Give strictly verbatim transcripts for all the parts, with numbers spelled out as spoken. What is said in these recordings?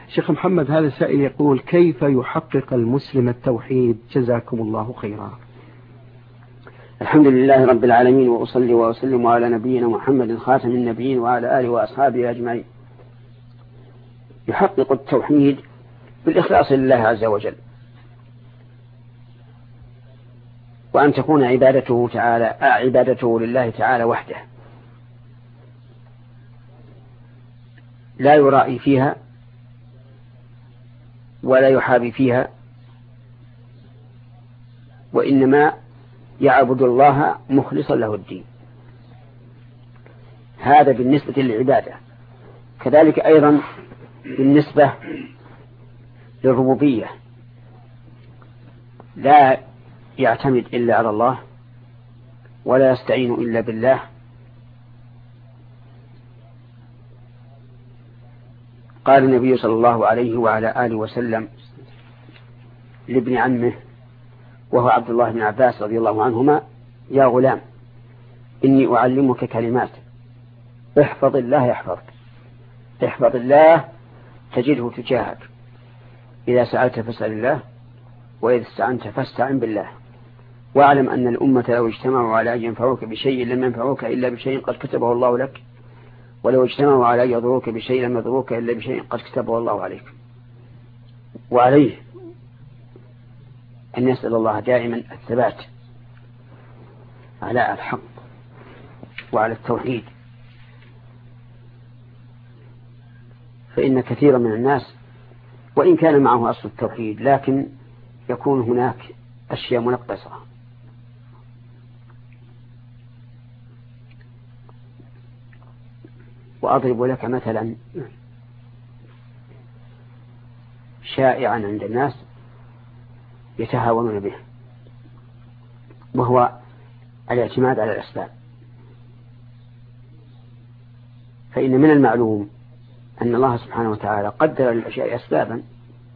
شيخ محمد، هذا سائل يقول: كيف يحقق المسلم التوحيد؟ جزاكم الله خيرا. الحمد لله رب العالمين، وأصلي وأسلم على نبينا محمد خاتم النبيين وعلى آله وأصحابه أجمعين. يحقق التوحيد بالإخلاص لله عز وجل، وأن تكون عبادته تعالى عبادته لله تعالى وحده، لا يرائي فيها ولا يحابي فيها، وإنما يعبد الله مخلصا له الدين. هذا بالنسبة للعبادة. كذلك أيضا بالنسبة للربوبية، لا يعتمد إلا على الله ولا يستعين إلا بالله، قال النبي صلى الله عليه وعلى آله وسلم لابن عمه وهو عبد الله بن عباس رضي الله عنهما: يا غلام، إني أعلمك كلمات، احفظ الله يحفظك، احفظ الله تجده تجاهك، إذا سألت فاسأل الله، وإذا استعنت فاستعن بالله، واعلم أن الأمة لو اجتمعوا على أن ينفعوك بشيء لم ينفعوك إلا بشيء قد كتبه الله لك، ولو اجتمعوا على أن يضروك بشيء لم يضروك إلا بشيء قد كتبه الله عليك. وعليه أن يسأل الله دائما الثبات على الحق وعلى التوحيد، فإن كثيرا من الناس وإن كان معه أصل التوحيد لكن يكون هناك أشياء منقصة. وأضرب لك مثلا شائعا عند الناس يتهاونون به، وهو الاعتماد على الأسباب. فإن من المعلوم أن الله سبحانه وتعالى قدر للأشياء أسبابا،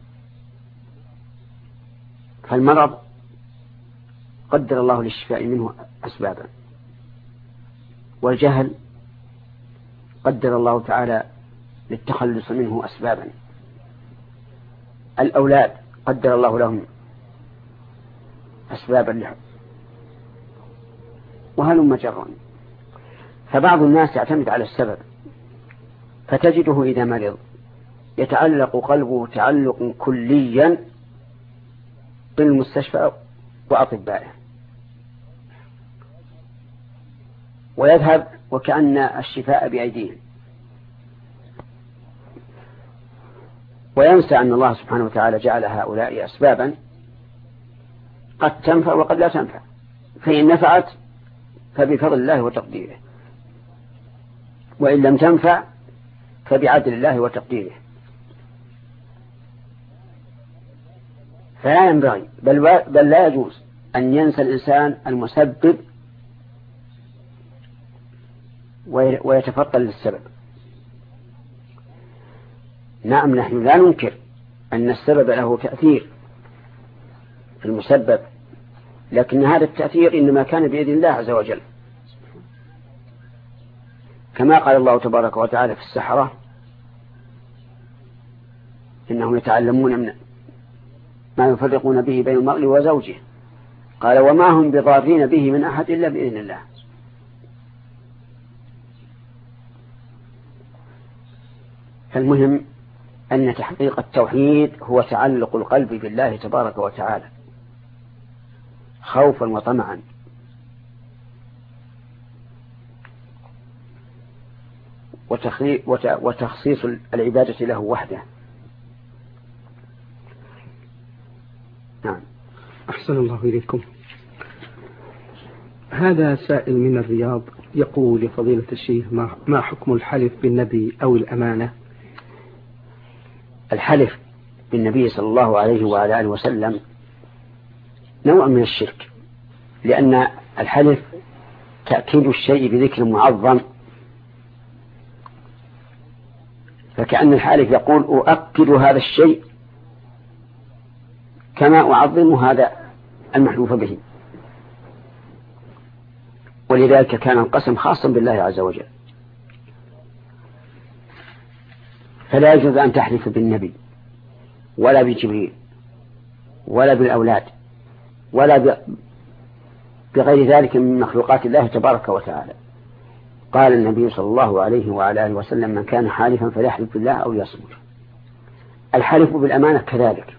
فالمرض قدر الله للشفاء منه أسبابا، والجهل قدر الله تعالى للتخلص منه أسبابا، الأولاد قدر الله لهم أسبابا له، وهلم جرا. فبعض الناس يعتمد على السبب، فتجده إذا مرض يتعلق قلبه تعلق كليا بالمستشفى وأطبائه، ويذهب وكأن الشفاء بأيديهم، وينسى أن الله سبحانه وتعالى جعل هؤلاء أسبابا قد تنفع وقد لا تنفع، فإن نفعت فبفضل الله وتقديره، وإن لم تنفع فبعدل الله وتقديره. فلا ينبغي بل, بل لا يجوز أن ينسى الإنسان المسبب ويتفضل للسبب. نعم، نحن لا ننكر أن السبب له تأثير في المسبب، لكن هذا التأثير إنما كان بإذن الله عز وجل، كما قال الله تبارك وتعالى في السحرة: إنهم يتعلمون من ما يفرقون به بين المرء وزوجه، قال: وما هم بضارين به من أحد إلا بإذن الله. فالمهم أن تحقيق التوحيد هو تعلق القلب بالله تبارك وتعالى خوفا وطمعا، وتخصيص العبادة له وحده. نعم. أحسن الله إليكم. هذا سائل من الرياض يقول: لفضيلة الشيخ، ما حكم الحلف بالنبي أو الأمانة؟ الحلف بالنبي صلى الله عليه وعلى آله وسلم نوع من الشرك، لأن الحلف تأكيد الشيء بذكر معظم، فكأن الحالف يقول: أؤكد هذا الشيء كما أعظم هذا المحلوف به، ولذلك كان القسم خاصا بالله عز وجل. فلا يجوز أن تحلف بالنبي ولا بجبريل ولا بالأولاد ولا بغير ذلك من مخلوقات الله تبارك وتعالى. قال النبي صلى الله عليه وعلى آله وسلم: من كان حالفا فليحلف بالله أو يصمت. الحلف بالأمانة كذلك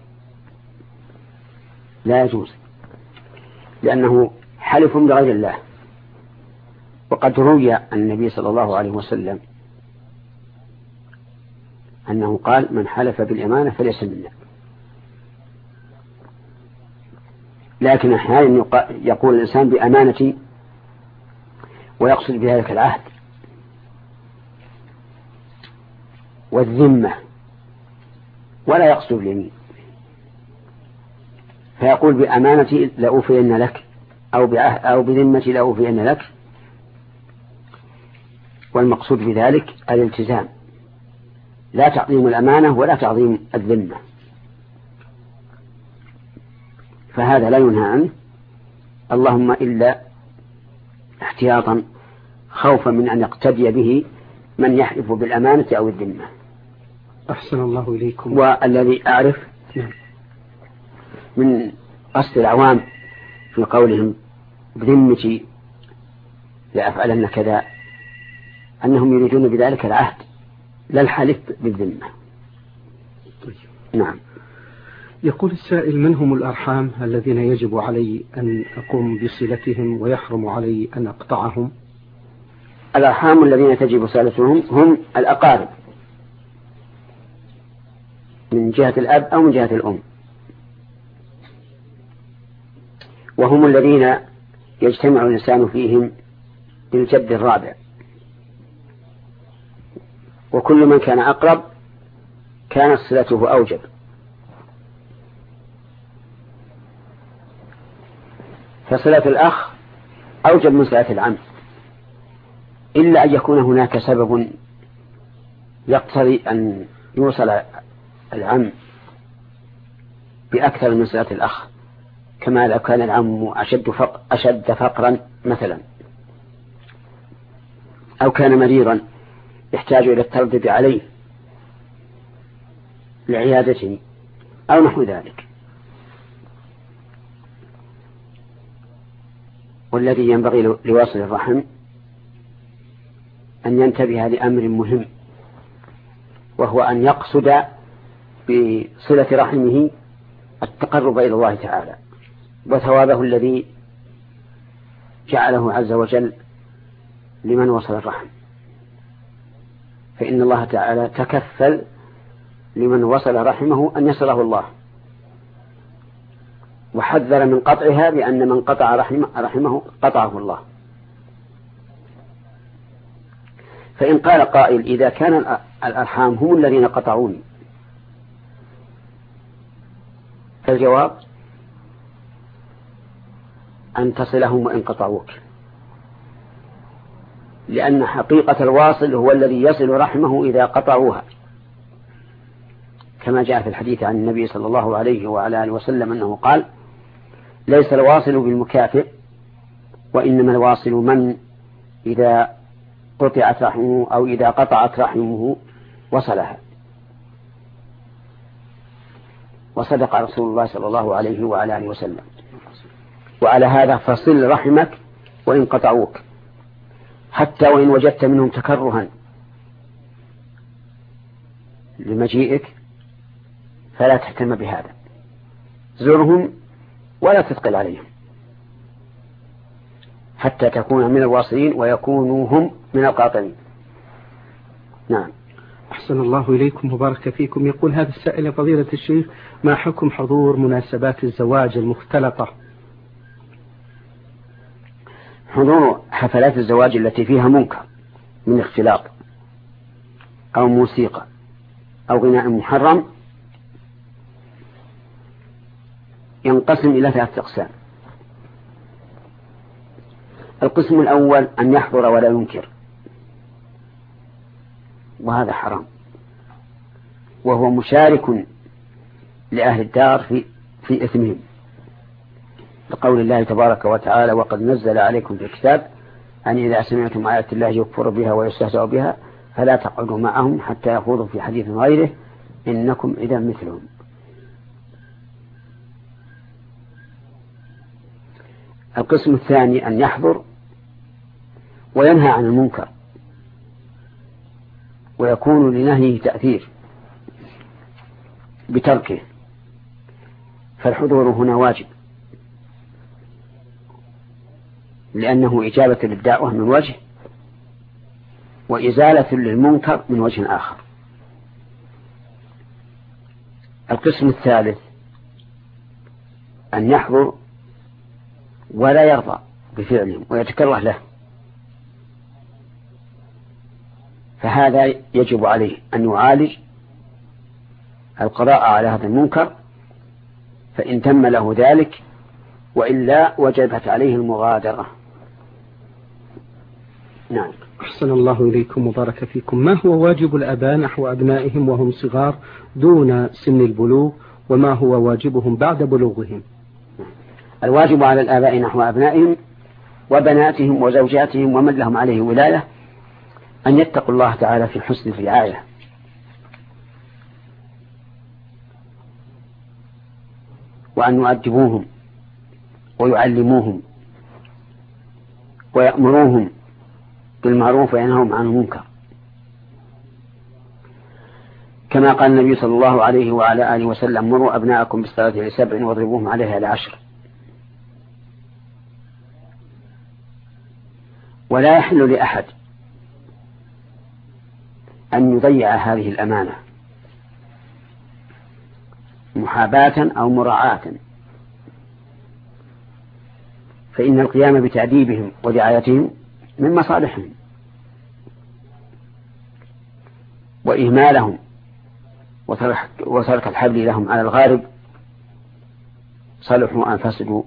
لا يجوز، لأنه حلف بغير الله. وقد روي عن النبي صلى الله عليه وسلم أنه قال: من حلف بالأمانة فليس منا. لكن أحيانا يقول الإنسان بأمانتي ويقصد بذلك العهد والذمة ولا يقصد اليمين، فيقول بأمانتي لأوفين لك أو بعهد أو بذمتي لأوفين لك، والمقصود بذلك الالتزام، لا تعظيم الأمانة ولا تعظيم الذمة، فهذا لا ينهى عنه، اللهم إلا احتياطا خوفا من أن يقتدي به من يحلف بالأمانة أو الذمة. أحسن الله إليكم. والذي أعرف من قصد العوام في قولهم بذمتي لأفعلن كذا أنهم يريدون بذلك العهد لا الحلف بالذمة. طيب. نعم. يقول السائل: من هم الأرحام الذين يجب علي أن أقوم بصلتهم ويحرم علي أن أقطعهم؟ الأرحام الذين تجب صلتهم هم الأقارب من جهة الأب أو من جهة الأم، وهم الذين يجتمع الإنسان فيهم بالجد الرابع، وكل من كان أقرب كانت صلته أوجب. فصلة الأخ أوجب من صلة العم، إلا أن يكون هناك سبب يقتضي أن يوصل العم بأكثر من صلة الأخ، كما لو كان العم أشد, فق أشد فقرا مثلا، أو كان مريضا يحتاج إلى التردد عليه لعيادته أو نحو ذلك. والذي ينبغي لواصل الرحم أن ينتبه لأمر مهم، وهو أن يقصد بصلة رحمه التقرب إلى الله تعالى وثوابه الذي جعله عز وجل لمن وصل الرحم، فإن الله تعالى تكفل لمن وصل رحمه أن يصله الله، وحذر من قطعها بأن من قطع رحمه, رحمه قطعه الله. فإن قال قائل: إذا كان الأرحام هم الذين قطعوني، فالجواب أن تصلهم وإن قطعوك، لأن حقيقة الواصل هو الذي يصل رحمه إذا قطعوها، كما جاء في الحديث عن النبي صلى الله عليه وعلى آله وسلم أنه قال: ليس الواصل بالمكافئ، وإنما الواصل من إذا قطعت رحمه أو إذا قطعت رحمه وصلها. وصدق رسول الله صلى الله عليه وعلى آله وسلم. وعلى هذا فصل رحمك وإن قطعوك، حتى وإن وجدت منهم تكرها لمجيئك فلا تهتم بهذا، زرهم ولا تثقل عليهم حتى تكون من الواصلين ويكونوا هم من القاطعين. نعم. أحسن الله إليكم وبارك فيكم. يقول هذا السائل: يا فضيلة الشيخ، ما حكم حضور مناسبات الزواج المختلطة؟ حضور حفلات الزواج التي فيها منكر من اختلاط أو موسيقى أو غناء محرم ينقسم إلى ثلاثة أقسام. القسم الأول أن يحضر ولا ينكر، وهذا حرام، وهو مشارك لأهل الدار في في إثمهم، لقول الله تبارك وتعالى: وقد نزل عليكم في الكتاب أن إذا سمعتم آيات الله يكفر بها ويستهزأ بها فلا تقعدوا معهم حتى يخوضوا في حديث غيره إنكم إذا مثلهم. القسم الثاني أن يحضر وينهى عن المنكر ويكون لنهيه تأثير بتركه، فالحضور هنا واجب لأنه إجابة للدعوة من وجه وإزالة للمنكر من وجه آخر. القسم الثالث أن يحضر ولا يرضى بفعلهم ويتكره له، فهذا يجب عليه أن يعالج القضاء على هذا المنكر فإن تم له ذلك، وإلا وجبت عليه المغادرة. نعم. أحسن الله إليكم وبارك فيكم. ما هو واجب الآباء نحو أبنائهم وهم صغار دون سن البلوغ، وما هو واجبهم بعد بلوغهم؟ الواجب على الآباء نحو أبنائهم وبناتهم وزوجاتهم ومن لهم عليه ولاية أن يتقوا الله تعالى في حسن الرعاية، وأن يؤدبوهم ويعلموهم ويأمروهم بالمعروف وينهوهم عن المنكر، كما قال النبي صلى الله عليه وعلى آله وسلم: مروا أبناءكم بالصلاة لسبع واضربوهم عليها لعشر. ولا يحل لأحد أن يضيع هذه الأمانة محاباة أو مراعاة، فإن القيام بتأديبهم ورعايتهم من مصالحهم، وإهمالهم وترك الحبل لهم على الغارب صلحوا أن فسدوا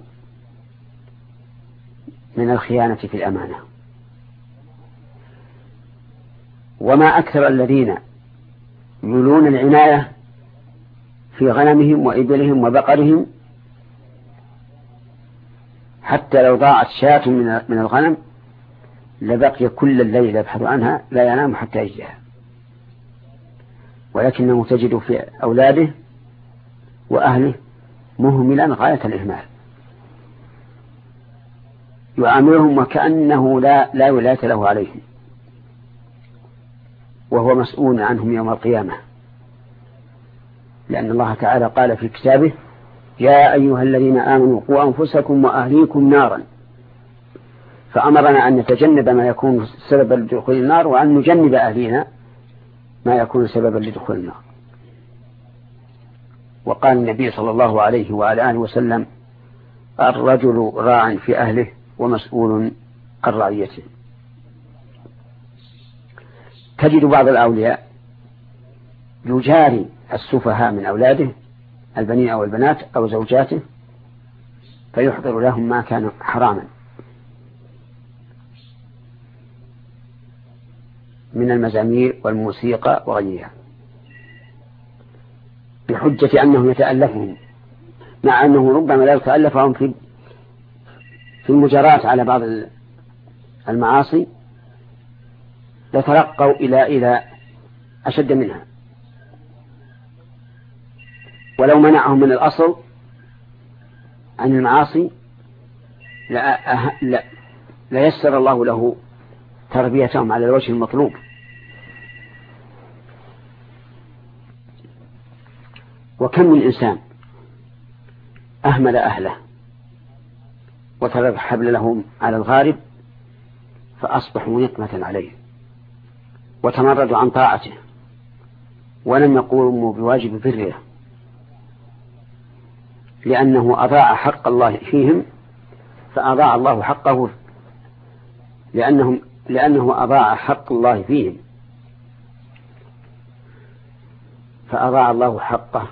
من الخيانة في الأمانة. وما أكثر الذين يولون العناية في غنمهم وإبلهم وبقرهم، حتى لو ضاعت شاة من الغنم لبقي كل الليل يبحث عنها لا ينام حتى يجدها، ولكنه تجد في أولاده وأهله مهملا غاية الإهمال، يعاملهم وكأنه لا, لا ولاية له عليهم، وهو مسؤول عنهم يوم القيامة، لأن الله تعالى قال في كتابه: يا أيها الذين آمنوا قوا أنفسكم وأهليكم نارا، فأمرنا أن نتجنب ما يكون سببا لدخول النار، وأن نجنب أهلنا ما يكون سببا لدخول النار. وقال النبي صلى الله عليه وعلى آله وسلم: الرجل راع في أهله ومسؤول عن رعيته. تجد بعض الأولياء يجاري السفهاء من أولاده البنين أو البنات أو زوجاته فيحضر لهم ما كان حراما من المزامير والموسيقى وغيرها، بحجة أنه يتألفهم، مع أنه ربما لا يتألفهم في في المجارات على بعض المعاصي، لترقوا إلى إلى أشد منها. ولو منعهم من الأصل عن المعاصي لا, لا, لا يسر الله له تربيتهم على الوجه المطلوب. وكم من إنسان أهمل أهله وترك الحبل لهم على الغارب فأصبحوا نقمة عليه وتمردوا عن طاعته ولم يقوموا بواجب بره، لأنه أضاع حق الله فيهم فأضاع الله حقه، لأنهم لأنه أضاع حق الله فيهم فأضاع الله حقه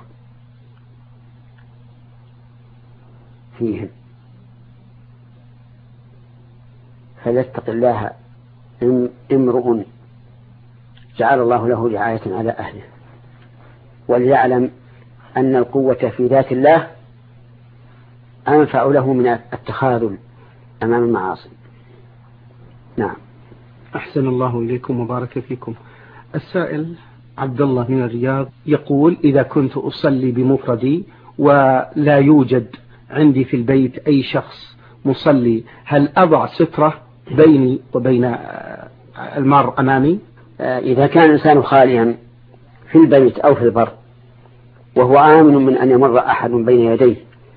فيهم. فليتق الله امرؤ جعل الله له رعاية على أهله، وليعلم أن القوة في ذات الله أنفع له من التخاذل أمام المعاصي. نعم. أحسن الله إليكم وبارك فيكم. السائل عبد الله من الرياض يقول: إذا كنت أصلي بمفردي ولا يوجد عندي في البيت أي شخص مصلي، هل أضع سترة بيني وبين المار أمامي؟ إذا كان الإنسان خاليا في البيت أو في البر وهو آمن من أن يمر أحد بين يديه،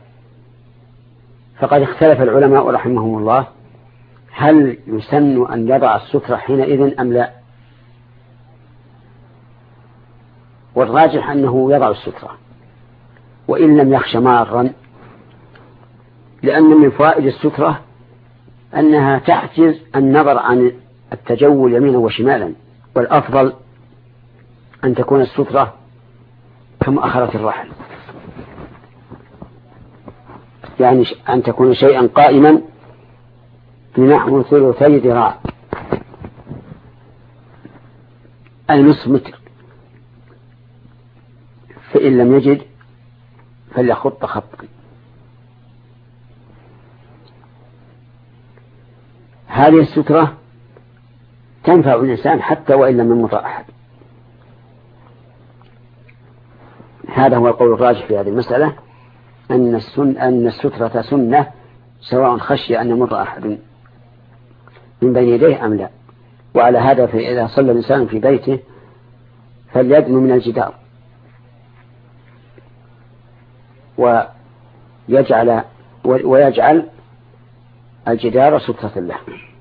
فقد اختلف العلماء رحمهم الله هل يسن أن يضع السترة حينئذ أم لا. والراجح أنه يضع السترة وإن لم يخش مارا، لأن من فوائد السترة أنها تحجز النظر عن التجول يمينا وشمالا، والأفضل أن تكون السترة كمؤخرة الرحل، يعني أن تكون شيئا قائما بنحو ثلثي ذراع النصف متر، فإن لم يجد فليخط خطا. هذه السترة تنفع الإنسان حتى وإن لم يمر أحد. هذا هو القول الراجح في هذه المسألة، أن السن أن السترة سنة سواء خشي أن يمر أحد من بين يديه أم لا. وعلى هذا فإذا صلى الإنسان في بيته فليدنو من الجدار ويجعل ويجعل الجدار سترة له.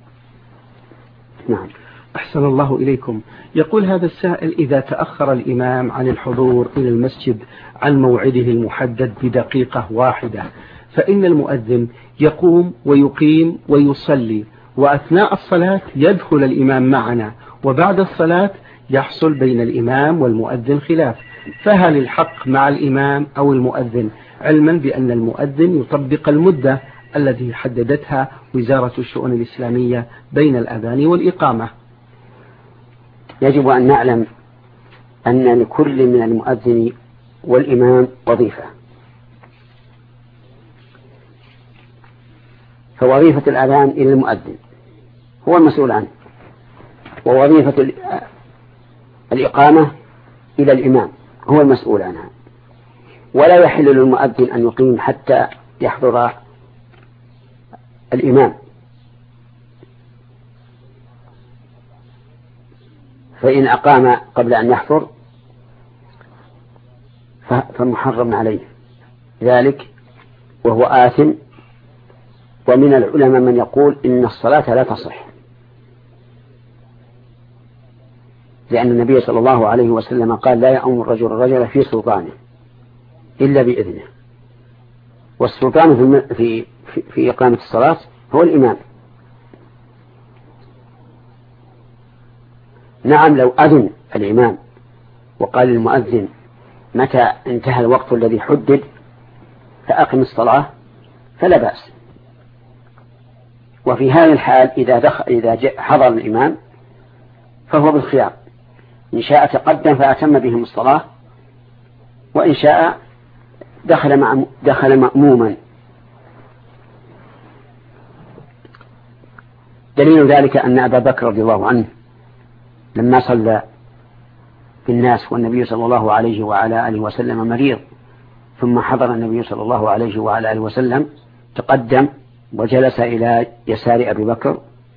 نعم. أحسن الله إليكم. يقول هذا السائل: إذا تأخر الإمام عن الحضور إلى المسجد عن موعده المحدد بدقيقة واحدة، فإن المؤذن يقوم ويقيم ويصلي، وأثناء الصلاة يدخل الإمام معنا، وبعد الصلاة يحصل بين الإمام والمؤذن خلاف، فهل الحق مع الإمام أو المؤذن، علما بأن المؤذن يطبق المدة التي حددتها وزارة الشؤون الإسلامية بين الأذان والإقامة؟ يجب أن نعلم أن لكل من المؤذن والإمام وظيفة، فوظيفة الأذان إلى المؤذن هو المسؤول عنه، ووظيفة الإقامة إلى الإمام هو المسؤول عنها، ولا يحل للمؤذن أن يقيم حتى يحضر الإمام، فإن أقام قبل أن يحضر فمحرم عليه ذلك وهو آثم. ومن العلماء من يقول إن الصلاة لا تصح، لأن النبي صلى الله عليه وسلم قال: لا يأمر الرجل الرجل في سلطانه إلا بإذنه، والسلطان في, في, في إقامة الصلاة هو الإمام. نعم، لو أذن الإمام وقال للمؤذن: متى انتهى الوقت الذي حدد فأقم الصلاة، فلا بأس. وفي هذا الحال إذا دخل إذا حضر الإمام فهو بالخيار، إن شاء تقدم فأتم بهم الصلاة، وإن شاء دخل مع دخل مأموما. دليل ذلك أن أبا بكر رضي الله عنه لما صلى بالناس والنبي صلى الله عليه وعلى آله وسلم مريض، ثم حضر النبي صلى الله عليه وعلى آله وسلم، تقدم وجلس إلى يسار أبي بكر،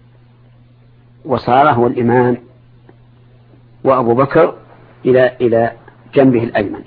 وصار هو الإمام وأبو بكر إلى إلى جنبه الأيمن.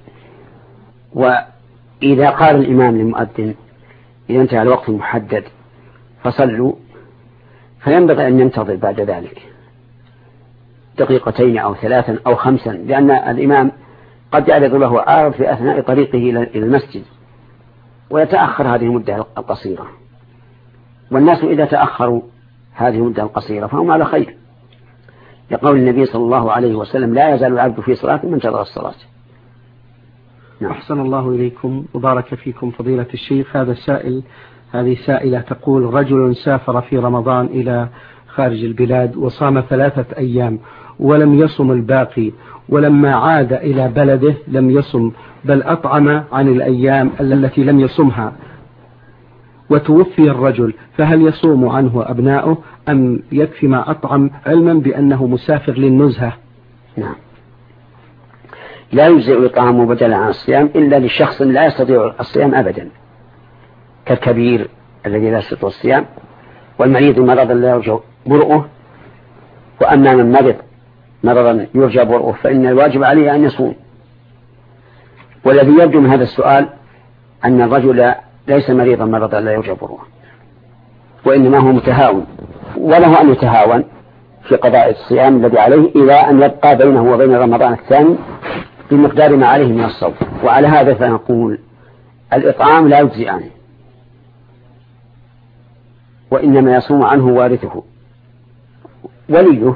وإذا قال الإمام للمؤذن: إذا انتهى الوقت المحدد فصلوا، فينبغي أن ينتظر بعد ذلك دقيقتين أو ثلاثا أو خمسا، لأن الإمام قد يعرض له عارض في أثناء طريقه إلى المسجد ويتأخر هذه المدة القصيرة، والناس إذا تأخروا هذه المدة القصيرة فهم على خير، لقول النبي صلى الله عليه وسلم: لا يزال العبد في صلاة من انتظر الصلاة. نعم. أحسن الله إليكم وبارك فيكم فضيلة الشيخ. هذا السائل هذه سائلة تقول: رجل سافر في رمضان إلى خارج البلاد وصام ثلاثة أيام ولم يصم الباقي، ولما عاد إلى بلده لم يصم بل أطعم عن الأيام التي لم يصمها، وتوفي الرجل، فهل يصوم عنه أبناؤه أم يكفي ما أطعم، علما بأنه مسافر للنزهة؟ نعم. لا يجزئ إطعامه بدلا عن الصيام إلا لشخص لا يستطيع الصيام أبدا، كالكبير الذي لا يستطيع الصيام، والمريض مرضا لا يرجى برؤه. وأما من مرض مرضا يرجى برؤه فإن الواجب عليه أن يصوم. والذي يبدو من هذا السؤال أن الرجل ليس مريضا مرضا لا يرجى برؤه، وإنما هو متهاون، وله أن يتهاون في قضاء الصيام الذي عليه إلى أن يبقى بينه وبين رمضان الثاني بمقدار ما عليه من الصوم. وعلى هذا فنقول الإطعام لا يجزي عنه، وإنما يصوم عنه وارثه وليه،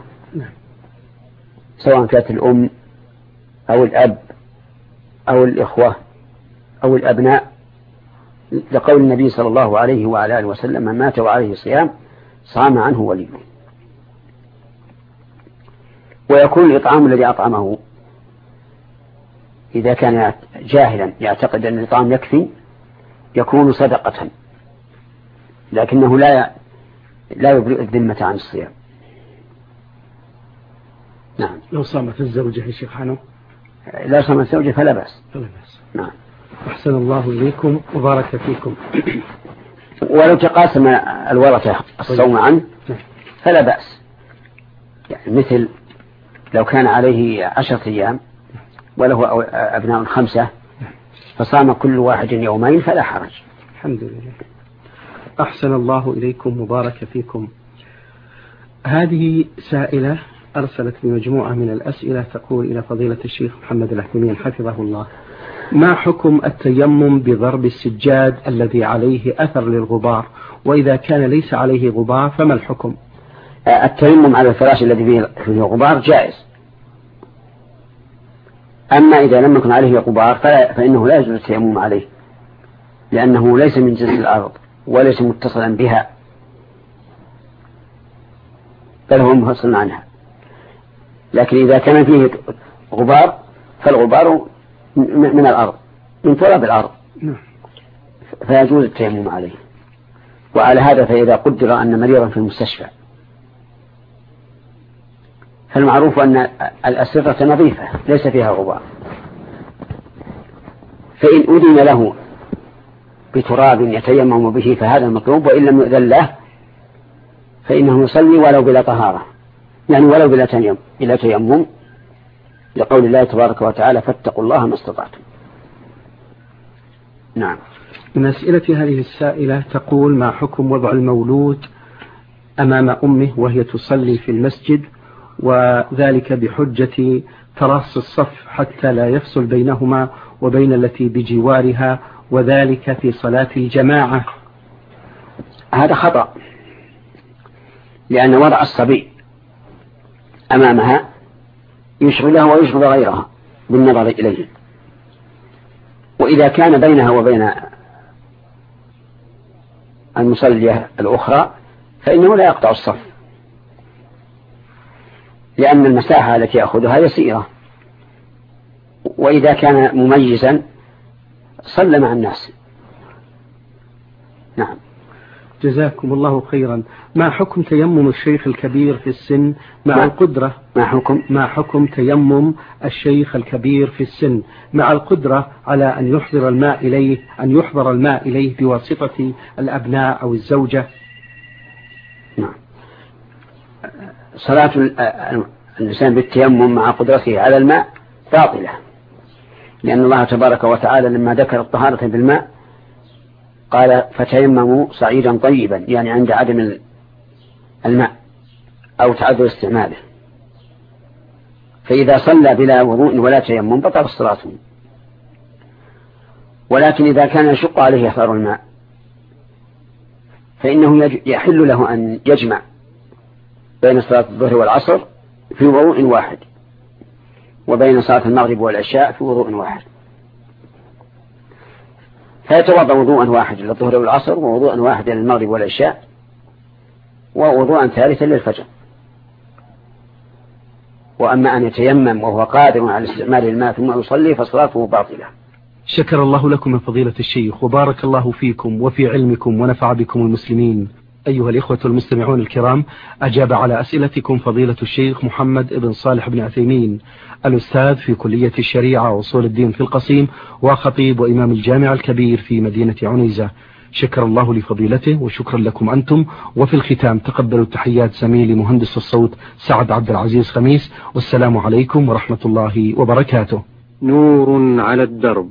سواء كانت الأم أو الأب أو الإخوة أو الأبناء، لقول النبي صلى الله عليه وعلى آله وسلم: من مات وعليه صيام صام عنه وليه. ويكون الإطعام الذي أطعمه إذا كان جاهلا يعتقد أن الإطعام يكفي يكون صدقة، لكنه لا لا يبرئ الذمة عن الصيام. نعم. لو صامت الزوجة يا شيخ حنو؟ لا صامت الزوجة فلا بأس. فلا بأس. نعم. أحسن الله إليكم وبارك فيكم. ولو تقاسم الورثة الصوم عنه فلا بأس، يعني مثل لو كان عليه عشرة أيام وله أبناء خمسة فصام كل واحد يومين فلا حرج. الحمد لله. أحسن الله إليكم وبارك فيكم. هذه سائلة أرسلت بمجموعة من الأسئلة، تقول: إلى فضيلة الشيخ محمد العثيمين حفظه الله، ما حكم التيمم بضرب السجاد الذي عليه أثر للغبار، وإذا كان ليس عليه غبار فما الحكم؟ التيمم على الفراش الذي فيه غبار جائز، أما إذا لم يكن عليه غبار فإنه لا يجوز التيمم عليه، لأنه ليس من جنس الأرض وليس متصلا بها، بل هو منفصل عنها. لكن إذا كان فيه غبار فالغبار من الأرض، من تراب الأرض، فيجوز التيمم عليه. وعلى هذا فإذا قدر أن مريضا في المستشفى فالمعروف أن الأسرة نظيفة ليس فيها غبار، فإن أذن له بتراب يتيمم به فهذا المطلوب، وإن لم يؤذن له فإنه يصلي ولو بلا طهارة، يعني ولو بلا تيمم، بلا تيمم، لقول الله تبارك وتعالى: فاتقوا الله ما استطعتم. نعم. من أسئلة هذه السائلة تقول: ما حكم وضع المولود أمام أمه وهي تصلي في المسجد، وذلك بحجة تراص الصف حتى لا يفصل بينهما وبين التي بجوارها، وذلك في صلاة الجماعة؟ هذا خطأ، لأن وضع الصبي أمامها يشغلها ويشغل غيرها بالنظر إليه، وإذا كان بينها وبين المصلية الأخرى فإنه لا يقطع الصف، لأن المساحة التي يأخذها يسيرة، وإذا كان مميزا صلى مع الناس. نعم. جزاكم الله خيرا. ما حكم تيمم الشيخ الكبير في السن مع ما القدرة ما حكم ما حكم تيمم الشيخ الكبير في السن مع القدرة على أن يحضر الماء إليه أن يحضر الماء إليه بواسطة الأبناء أو الزوجة؟ نعم. صلاة الإنسان بالتيمم مع قدرته على الماء باطلة، لأن الله تبارك وتعالى لما ذكر الطهارة بالماء قال: فتيمموا صعيدا طيبا، يعني عند عدم الماء أو تعذر استعماله. فإذا صلى بلا وضوء ولا تيمم بطل صلاته. ولكن إذا كان يشق عليه إحضار الماء فإنه يحل له أن يجمع بين صلاة الظهر والعصر في وضوء واحد، وبين صلاة المغرب والعشاء في وضوء واحد، فيتوضأ وضوءا واحدا للظهر والعصر، ووضوءا واحدا للمغرب والعشاء، ووضوءا ثالثا للفجر. وأما أن يتيمم وهو قادر على استعمال الماء ثم يصلي فصلاته باطلة. شكر الله لكم من فضيلة الشيخ، وبارك الله فيكم وفي علمكم ونفع بكم المسلمين. أيها الإخوة المستمعون الكرام، أجاب على أسئلتكم فضيلة الشيخ محمد بن صالح بن عثيمين، الأستاذ في كلية الشريعة وأصول الدين في القصيم، وخطيب وإمام الجامع الكبير في مدينة عنيزة. شكر الله لفضيلته وشكرا لكم أنتم. وفي الختام تقبلوا تحيات زميلي مهندس الصوت سعد عبد العزيز خميس، والسلام عليكم ورحمة الله وبركاته. نور على الدرب،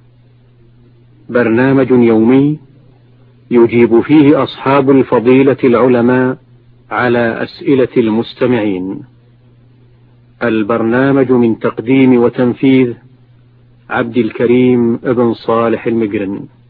برنامج يومي يجيب فيه أصحاب الفضيلة العلماء على أسئلة المستمعين. البرنامج من تقديم وتنفيذ عبد الكريم بن صالح المقرن.